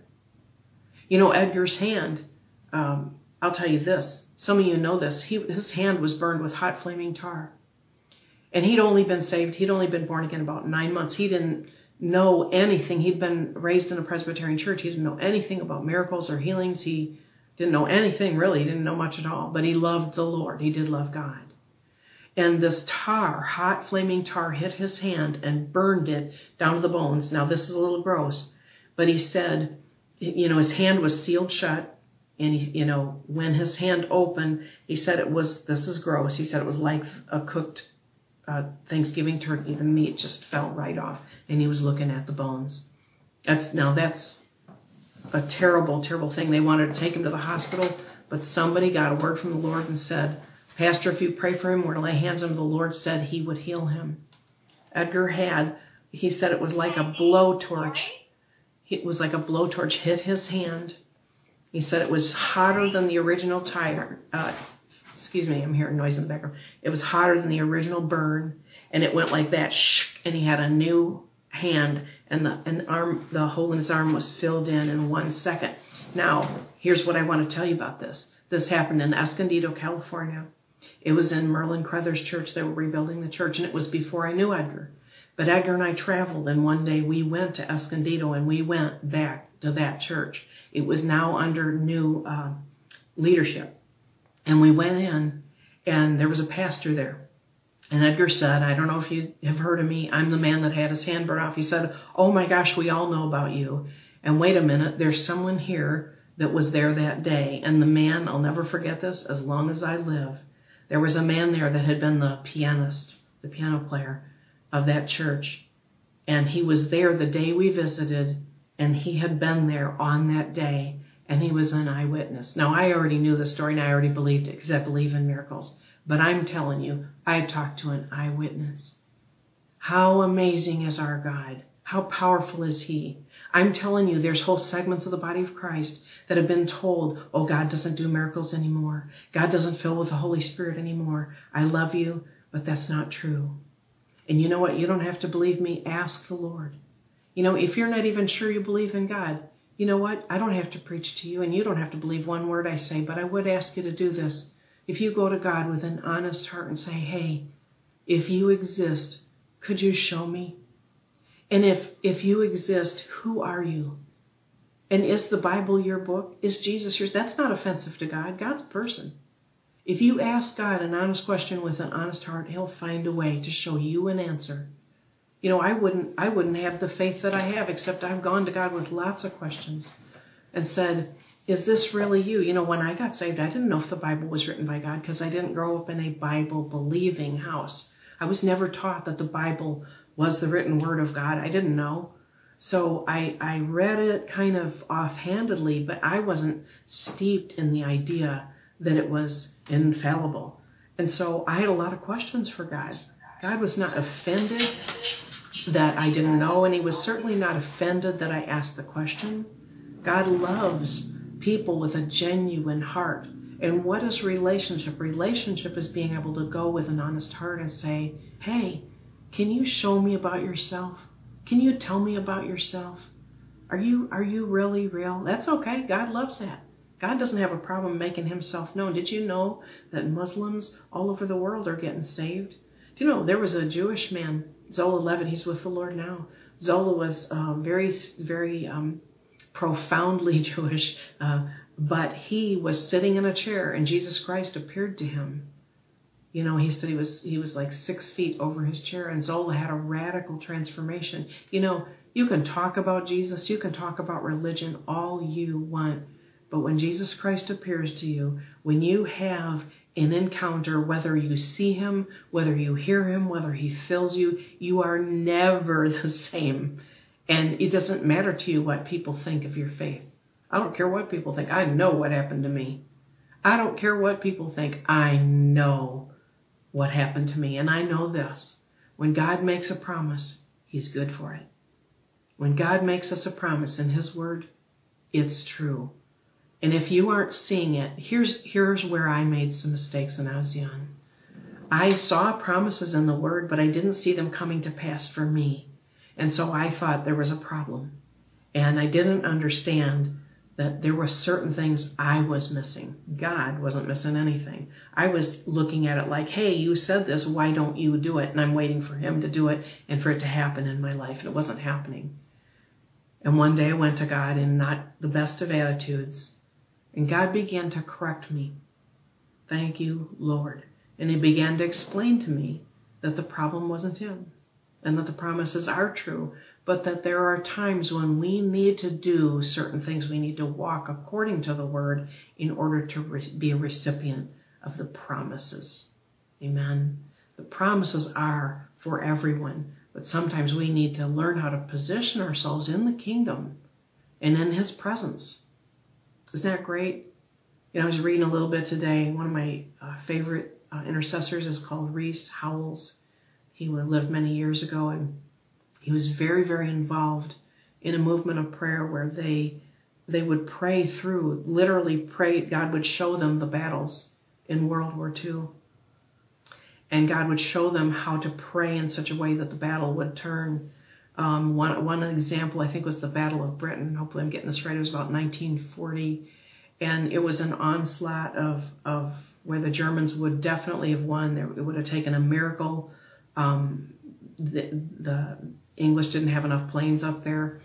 You know, Edgar's hand, um, I'll tell you this. Some of you know this. He, his hand was burned with hot flaming tar. And he'd only been saved. He'd only been born again about nine months. He didn't know anything. He'd been raised in a Presbyterian church. He didn't know anything about miracles or healings. He didn't know anything, really. He didn't know much at all. But he loved the Lord. He did love God. And this tar, hot flaming tar, hit his hand and burned it down to the bones. Now, this is a little gross. But he said, you know, his hand was sealed shut. And, he, you know, when his hand opened, he said it was, this is gross, he said it was like a cooked uh, Thanksgiving turkey. The meat just fell right off. And he was looking at the bones. That's Now, that's a terrible, terrible thing. They wanted to take him to the hospital, but somebody got a word from the Lord and said, "Pastor, if you pray for him, we're to lay hands on him." The Lord said he would heal him. Edgar had, he said it was like a blowtorch. It was like a blowtorch hit his hand. He said it was hotter than the original tire. Uh, excuse me, I'm hearing noise in the background. It was hotter than the original burn, and it went like that, shh, and he had a new hand, and the and arm, the hole in his arm was filled in in one second. Now, here's what I want to tell you about this. This happened in Escondido, California. It was in Merlin Crothers Church. They were rebuilding the church, and it was before I knew Edgar. But Edgar and I traveled, and one day we went to Escondido, and we went back to that church. It was now under new uh, leadership. And we went in, and there was a pastor there. And Edgar said, "I don't know if you have heard of me. I'm the man that had his hand burned off." He said, "Oh my gosh, we all know about you. And wait a minute, there's someone here that was there that day." And the man, I'll never forget this as long as I live. There was a man there that had been the pianist, the piano player of that church. And he was there the day we visited, and he had been there on that day, and he was an eyewitness. Now, I already knew the story, and I already believed it because I believe in miracles. But I'm telling you, I talked to an eyewitness. How amazing is our God? How powerful is he? I'm telling you, there's whole segments of the body of Christ that have been told, "Oh, God doesn't do miracles anymore. God doesn't fill with the Holy Spirit anymore. I love you," but that's not true. And you know what? You don't have to believe me. Ask the Lord. You know, if you're not even sure you believe in God, you know what? I don't have to preach to you, and you don't have to believe one word I say, but I would ask you to do this. If you go to God with an honest heart and say, "Hey, if you exist, could you show me? And if, if you exist, who are you? And is the Bible your book? Is Jesus yours?" That's not offensive to God. God's a person. If you ask God an honest question with an honest heart, he'll find a way to show you an answer. You know, I wouldn't, I wouldn't have the faith that I have, except I've gone to God with lots of questions and said, "Is this really you?" You know, when I got saved, I didn't know if the Bible was written by God because I didn't grow up in a Bible-believing house. I was never taught that the Bible was the written word of God. I didn't know. So I, I read it kind of offhandedly, but I wasn't steeped in the idea that it was infallible. And so I had a lot of questions for God. God was not offended that I didn't know, and he was certainly not offended that I asked the question. God loves people with a genuine heart. And what is relationship? Relationship is being able to go with an honest heart and say, "Hey, can you show me about yourself? Can you tell me about yourself? Are you are you really real?" That's okay. God loves that. God doesn't have a problem making himself known. Did you know that Muslims all over the world are getting saved? Do you know there was a Jewish man, Zola Levitt, he's with the Lord now. Zola was um, very, very um, profoundly Jewish, uh, but he was sitting in a chair and Jesus Christ appeared to him. You know, he said he was he was like six feet over his chair, and Zola had a radical transformation. You know, you can talk about Jesus, you can talk about religion all you want, but when Jesus Christ appears to you, when you have an encounter, whether you see him, whether you hear him, whether he fills you, you are never the same. And it doesn't matter to you what people think of your faith. I don't care what people think. I know what happened to me. I don't care what people think. I know what happened to me. And I know this. When God makes a promise, he's good for it. When God makes us a promise in his word, it's true. And if you aren't seeing it, here's here's where I made some mistakes when I was young. I saw promises in the word, but I didn't see them coming to pass for me. And so I thought there was a problem. And I didn't understand that there were certain things I was missing. God wasn't missing anything. I was looking at it like, hey, you said this, why don't you do it? And I'm waiting for him to do it and for it to happen in my life. And it wasn't happening. And one day I went to God in not the best of attitudes. And God began to correct me. Thank you, Lord. And he began to explain to me that the problem wasn't him and that the promises are true, but that there are times when we need to do certain things. We need to walk according to the word in order to re- be a recipient of the promises. Amen. The promises are for everyone, but sometimes we need to learn how to position ourselves in the kingdom and in his presence. Isn't that great? You know, I was reading a little bit today. One of my uh, favorite uh, intercessors is called Rees Howells. He lived many years ago, and he was very, very involved in a movement of prayer where they they would pray through, literally pray. God would show them the battles in World War Two. And God would show them how to pray in such a way that the battle would turn. Um, one, one example, I think, was the Battle of Britain. Hopefully I'm getting this right. It was about nineteen forty. And it was an onslaught of, of where the Germans would definitely have won. It would have taken a miracle. Um, the, the English didn't have enough planes up there.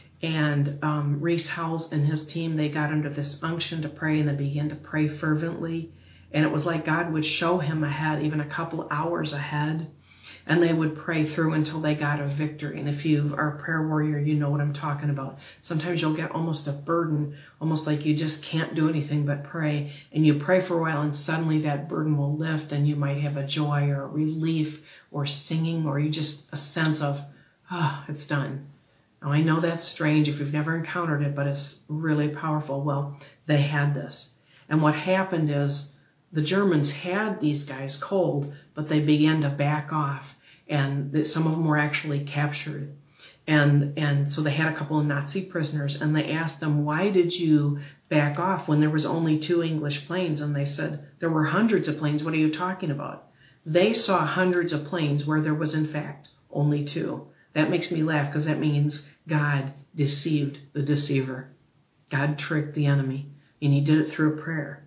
And um, Rees Howells and his team, they got under this unction to pray, and they began to pray fervently. And it was like God would show him ahead, even a couple hours ahead. And they would pray through until they got a victory. And if you are a prayer warrior, you know what I'm talking about. Sometimes you'll get almost a burden, almost like you just can't do anything but pray. And you pray for a while, and suddenly that burden will lift, and you might have a joy or a relief or singing, or you just a sense of, ah, oh, it's done. Now, I know that's strange if you've never encountered it, but it's really powerful. Well, they had this. And what happened is the Germans had these guys cold, but they began to back off. And some of them were actually captured. And and so they had a couple of Nazi prisoners, and they asked them, why did you back off when there was only two English planes? And they said, there were hundreds of planes. What are you talking about? They saw hundreds of planes where there was, in fact, only two. That makes me laugh because that means God deceived the deceiver. God tricked the enemy, and he did it through prayer.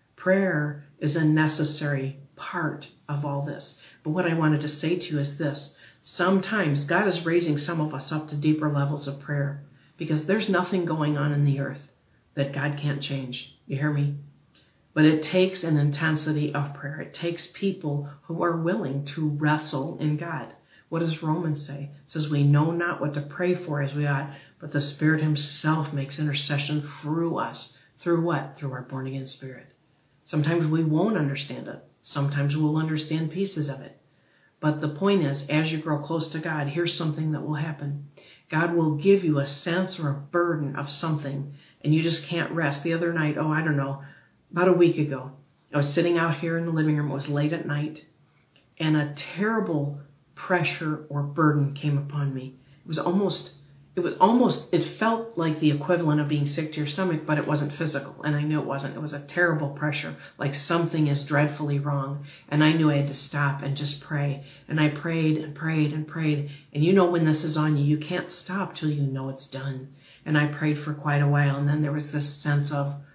Prayer is a necessary part of all this. But what I wanted to say to you is this. Sometimes God is raising some of us up to deeper levels of prayer because there's nothing going on in the earth that God can't change. You hear me? But it takes an intensity of prayer. It takes people who are willing to wrestle in God. What does Romans say? It says, we know not what to pray for as we ought, but the Spirit himself makes intercession through us. Through what? Through our born-again spirit. Sometimes we won't understand it. Sometimes we'll understand pieces of it. But the point is, as you grow close to God, here's something that will happen. God will give you a sense or a burden of something, and you just can't rest. The other night, oh, I don't know, about a week ago, I was sitting out here in the living room. It was late at night, and a terrible pressure or burden came upon me. It was almost, it was almost, it felt like the equivalent of being sick to your stomach, but it wasn't physical, and I knew it wasn't. It was a terrible pressure, like something is dreadfully wrong, and I knew I had to stop and just pray, and I prayed and prayed and prayed, and you know when this is on you, you can't stop till you know it's done, and I prayed for quite a while, and then there was this sense of,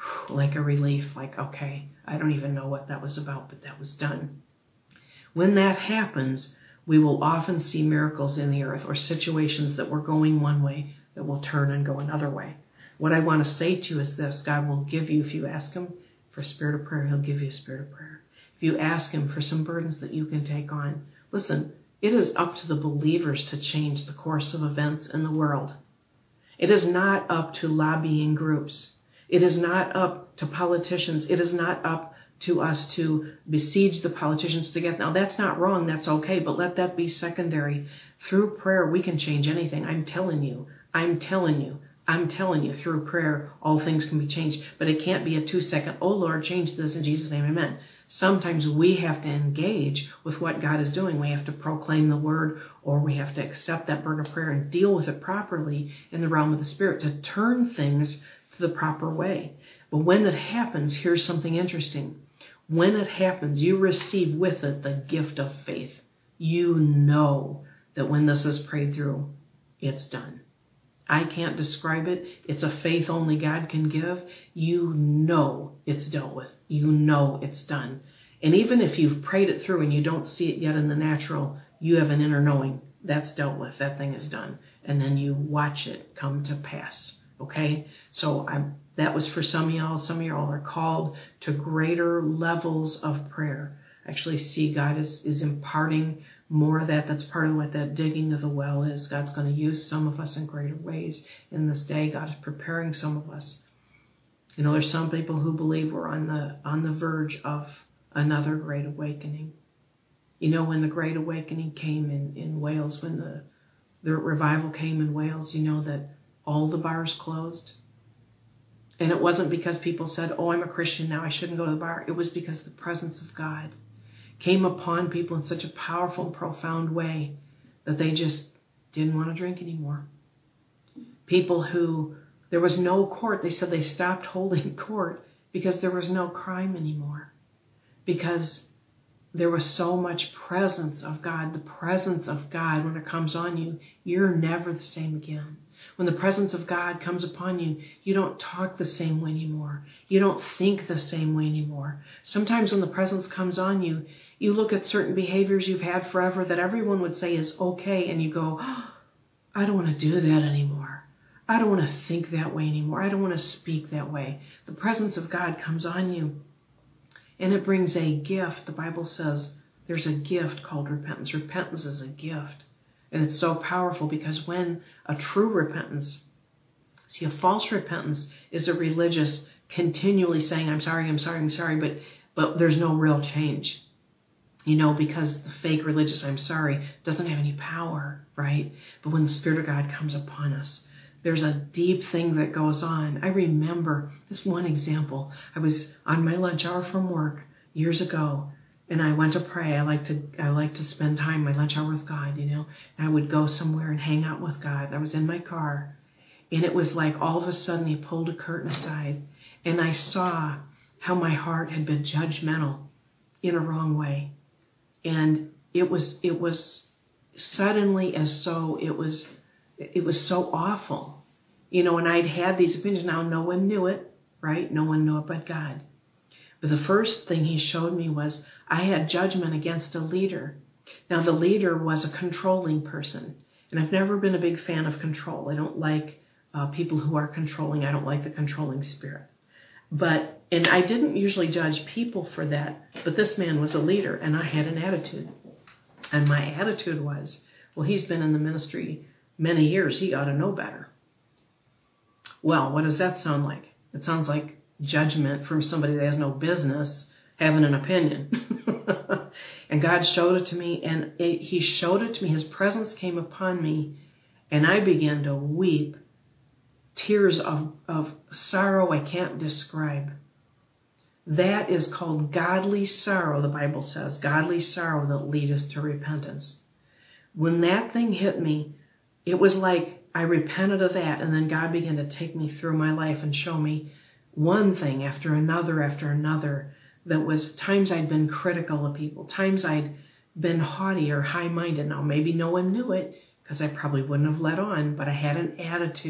like a relief, like, okay, I don't even know what that was about, but that was done. When that happens, we will often see miracles in the earth or situations that were going one way that will turn and go another way. What I want to say to you is this: God will give you, if you ask him for a spirit of prayer, he'll give you a spirit of prayer. If you ask him for some burdens that you can take on, listen, it is up to the believers to change the course of events in the world. It is not up to lobbying groups. It is not up to politicians. It is not up to us to besiege the politicians to get. Now, that's not wrong. That's okay. But let that be secondary. Through prayer, we can change anything. I'm telling you. I'm telling you. I'm telling you, through prayer, all things can be changed. But it can't be a two-second, oh, Lord, change this in Jesus' name, amen. Sometimes we have to engage with what God is doing. We have to proclaim the word, or we have to accept that burden of prayer and deal with it properly in the realm of the Spirit to turn things to the proper way. But when it happens, here's something interesting. When it happens, you receive with it the gift of faith. You know that when this is prayed through, it's done. I can't describe it. It's a faith only God can give. You know it's dealt with. You know it's done. And even if you've prayed it through and you don't see it yet in the natural, you have an inner knowing. That's dealt with. That thing is done. And then you watch it come to pass. Okay? So I'm, that was for some of y'all. Some of y'all are called to greater levels of prayer. I actually see God is, is imparting more of that. That's part of what that digging of the well is. God's going to use some of us in greater ways in this day. God is preparing some of us. You know, there's some people who believe we're on the on the verge of another great awakening. You know, when the Great Awakening came in, in Wales, when the, the revival came in Wales, you know that all the bars closed. And it wasn't because people said, oh, I'm a Christian now, I shouldn't go to the bar. It was because the presence of God came upon people in such a powerful and profound way that they just didn't want to drink anymore. People who, there was no court. They said they stopped holding court because there was no crime anymore. Because there was so much presence of God. The presence of God, when it comes on you, you're never the same again. When the presence of God comes upon you, you don't talk the same way anymore. You don't think the same way anymore. Sometimes when the presence comes on you, you look at certain behaviors you've had forever that everyone would say is okay, and you go, oh, I don't want to do that anymore. I don't want to think that way anymore. I don't want to speak that way. The presence of God comes on you, and it brings a gift. The Bible says there's a gift called repentance. Repentance is a gift. And it's so powerful because when a true repentance, see, a false repentance is a religious continually saying, I'm sorry, I'm sorry, I'm sorry, but but there's no real change. You know, because the fake religious I'm sorry doesn't have any power, right? But when the Spirit of God comes upon us, there's a deep thing that goes on. I remember this one example. I was on my lunch hour from work years ago, and I went to pray. I like to I like to spend time, my lunch hour with God, you know. And I would go somewhere and hang out with God. I was in my car, and it was like all of a sudden He pulled a curtain aside, and I saw how my heart had been judgmental in a wrong way. And it was it was suddenly as so it was it was so awful, you know. And I'd had these opinions. Now no one knew it, right? No one knew it but God. But the first thing He showed me was I had judgment against a leader. Now the leader was a controlling person, and I've never been a big fan of control. I don't like uh, people who are controlling. I don't like the controlling spirit. But and I didn't usually judge people for that, but this man was a leader, and I had an attitude. And my attitude was, well, he's been in the ministry many years. He ought to know better. Well, what does that sound like? It sounds like judgment from somebody that has no business having an opinion. And God showed it to me, and it, He showed it to me. His presence came upon me, and I began to weep. Tears of, of sorrow I can't describe. That is called godly sorrow, the Bible says. Godly sorrow that leadeth to repentance. When that thing hit me, it was like I repented of that, and then God began to take me through my life and show me one thing after another after another. That was times I'd been critical of people, times I'd been haughty or high-minded. Now, maybe no one knew it because I probably wouldn't have let on, but I had an attitude.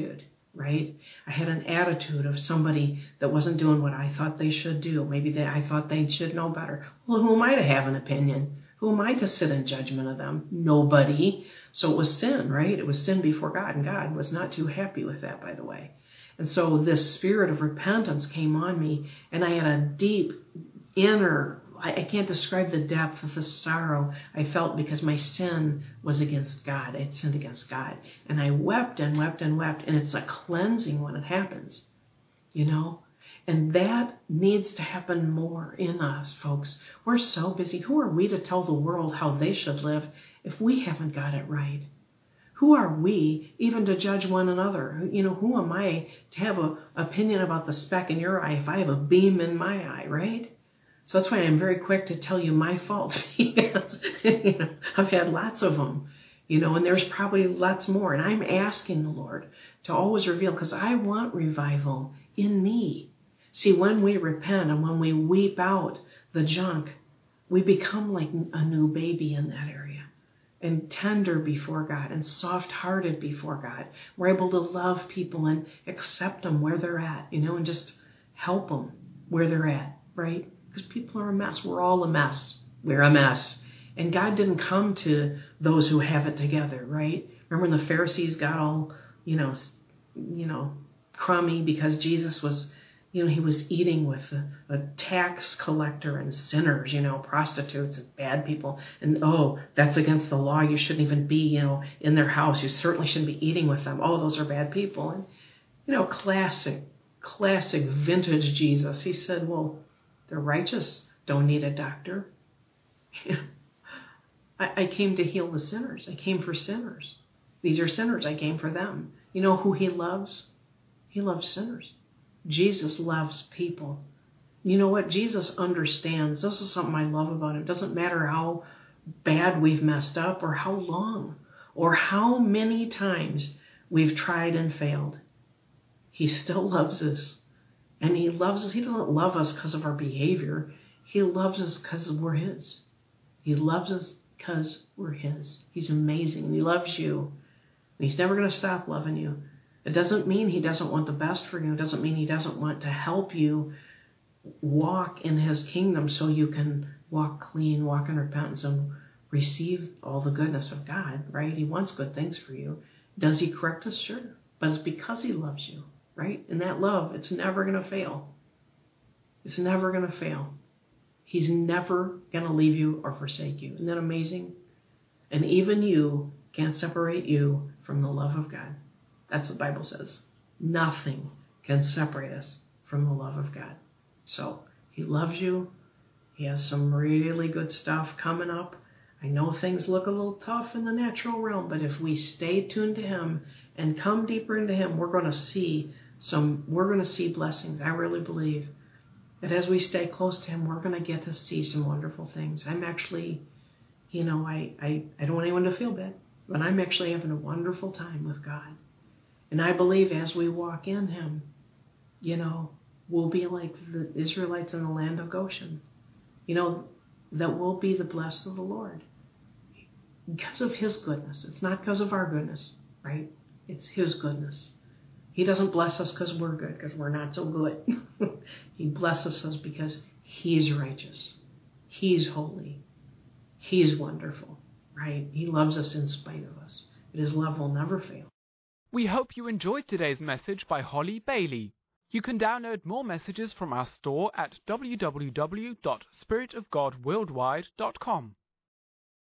right? I had an attitude of somebody that wasn't doing what I thought they should do. Maybe they, I thought they should know better. Well, who am I to have an opinion? Who am I to sit in judgment of them? Nobody. So it was sin, right? It was sin before God, and God was not too happy with that, by the way. And so this spirit of repentance came on me, and I had a deep inner, I, I can't describe the depth of the sorrow I felt because my sin was against God. I had sinned against God. And I wept and wept and wept, and it's a cleansing when it happens, you know? And that needs to happen more in us, folks. We're so busy. Who are we to tell the world how they should live if we haven't got it right? Who are we even to judge one another? You know, who am I to have an opinion about the speck in your eye if I have a beam in my eye, right? So that's why I'm very quick to tell you my faults, because you know, I've had lots of them, you know, and there's probably lots more. And I'm asking the Lord to always reveal, because I want revival in me. See, when we repent and when we weep out the junk, we become like a new baby in that area, and tender before God and soft-hearted before God. We're able to love people and accept them where they're at, you know, and just help them where they're at, right? Because people are a mess. We're all a mess. We're a mess. And God didn't come to those who have it together, right? Remember when the Pharisees got all, you know, you know, crummy because Jesus was, you know, he was eating with a, a tax collector and sinners, you know, prostitutes and bad people. And, oh, that's against the law. You shouldn't even be, you know, in their house. You certainly shouldn't be eating with them. Oh, those are bad people. And, you know, classic, classic vintage Jesus. He said, well, they're righteous, don't need a doctor. I, I came to heal the sinners. I came for sinners. These are sinners. I came for them. You know who he loves? He loves sinners. Jesus loves people. You know what? Jesus understands. This is something I love about him. It doesn't matter how bad we've messed up or how long or how many times we've tried and failed. He still loves us. And he loves us. He doesn't love us because of our behavior. He loves us because we're his. He loves us because we're his. He's amazing. And he loves you. And he's never going to stop loving you. It doesn't mean he doesn't want the best for you. It doesn't mean he doesn't want to help you walk in his kingdom so you can walk clean, walk in repentance, and receive all the goodness of God, right? He wants good things for you. Does he correct us? Sure. But it's because he loves you, right? And that love, it's never going to fail. It's never going to fail. He's never going to leave you or forsake you. Isn't that amazing? And even you can't separate you from the love of God. That's what the Bible says. Nothing can separate us from the love of God. So he loves you. He has some really good stuff coming up. I know things look a little tough in the natural realm, but if we stay tuned to him and come deeper into him, we're going to see some, we're going to see blessings. I really believe that as we stay close to him, we're going to get to see some wonderful things. I'm actually, you know, I, I, I don't want anyone to feel bad, but I'm actually having a wonderful time with God. And I believe as we walk in him, you know, we'll be like the Israelites in the land of Goshen. You know, that we'll be the blessed of the Lord. Because of his goodness. It's not because of our goodness, right? It's his goodness. He doesn't bless us because we're good, because we're not so good. He blesses us because he's righteous. He's holy. He's wonderful, right? He loves us in spite of us. But his love will never fail. We hope you enjoyed today's message by Holly Bailey. You can download more messages from our store at w w w dot spirit of god worldwide dot com.